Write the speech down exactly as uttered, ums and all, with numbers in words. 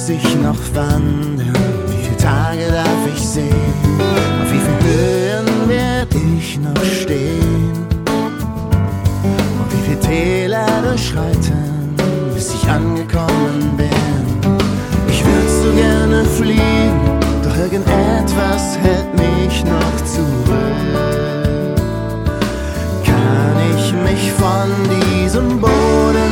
ich noch wandern? Wie viele Tage darf ich sehen? Auf wie vielen Höhen werd ich noch stehen? Und wie viele Täler durchschreiten, bis ich angekommen bin? Ich würd so gerne fliegen, doch irgendetwas hält mich noch zurück. Kann ich mich von diesem Boden